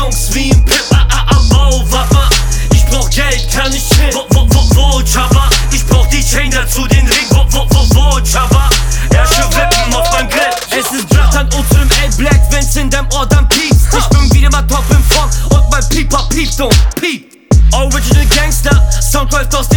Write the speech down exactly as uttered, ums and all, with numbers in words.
Songs wie ein Pip, ah, ah, ah, oh, Wappa. Ich brauch Geld, kann ich hin, wo, wo, wo, wo, Chaba. Ich brauch die Chain dazu, den Ring, wo, wo, wo, wo, Chaba. Herrsche Wippen auf meinem Grill. Es ist Blattern und zu dem L-Black, wenn's in deinem Ohr dann piepst. Ich bin wieder mal top in Form und mein Pieper piept und piept. Original Gangster, Sound läuft aus